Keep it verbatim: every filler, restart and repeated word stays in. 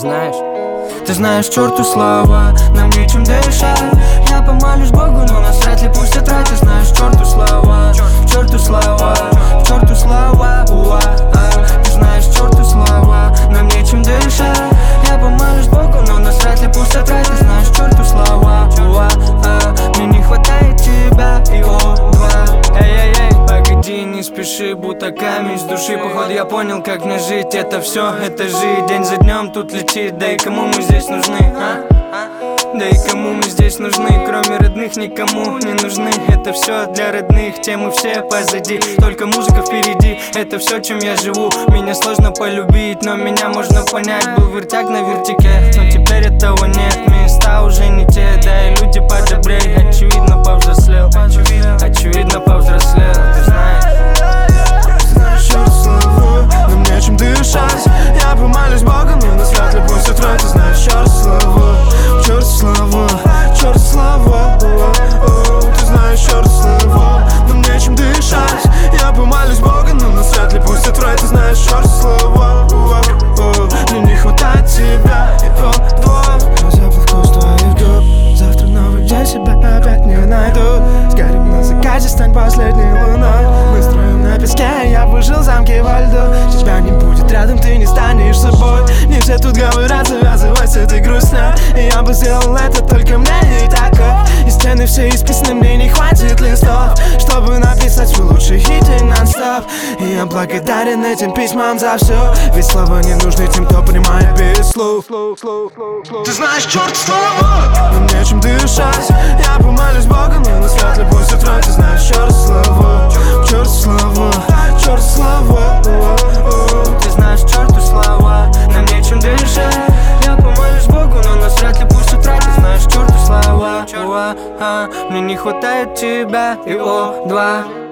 знаешь? Ты знаешь, черту слава, нам нечем дышать. Я помолюсь Богу, но нас вряд ли пустят рай. Ты знаешь, черту слава, черту слава, черту слава, уа, а. Ты знаешь, черту слава, нам нечем дышать. Я помолюсь Богу, но нас вряд ли пустят рай. Ты знаешь, черту слава, уа, а. Мне не хватает тебя и о-два. Эй-эй-эй, погоди, не спеши, будто камень с души. Походу я понял, как мне жить, это все, это жить. День за днем тут летит, да и кому мы здесь нужны, а? Да и кому мы здесь нужны, кроме родных никому не нужны. Это все для родных, темы все позади, только музыка впереди. Это все, чем я живу, меня сложно полюбить, но меня можно понять. Был вертяк на вертике, но теперь этого нет. Места уже не те, да и люди подобрей. Очевидно повзрослел, очевидно повзрослел, ты знаешь. Знаешь, черту славу, нам нечем дышать. Я помолюсь Богу, но нас вряд ли пустят рай. Ты знаешь, черту славу, черту славу, черту славу. Ты знаешь, черту славу, нам нечем дышать. Я помолюсь Богу, но нас вряд ли пустят рай. Ты знаешь, черту славу, мне не хватает тебя и о-два. Запах вкус твоих губ, завтра новый день, себя опять не найду. Сгорим на закате, стань последней луной. Мы строим на песке, я выжил замки во льду. Тебя не будет рядом, ты не станешь собой. Не все тут говорят, завязывайся, ты грустно. И я бы сделал это, только мне не так. И стены все исписаны, мне не хватит листов, чтобы написать свой лучший хит нон-стоп. И я благодарен этим письмам за все, ведь слова не нужны тем, кто понимает без слов. Ты знаешь, черту слава, нам нечем дышать. Я помолюсь Богу, но нас вряд ли пустят рай. Ты знаешь, черту слава, черту слава, черту слава. Ты знаешь, черту слава, нам нечем дышать. Я помолюсь Богу, но нас вряд ли пустят рай. Ты знаешь, черту слава, уа, а. Мне не хватает тебя и о-два.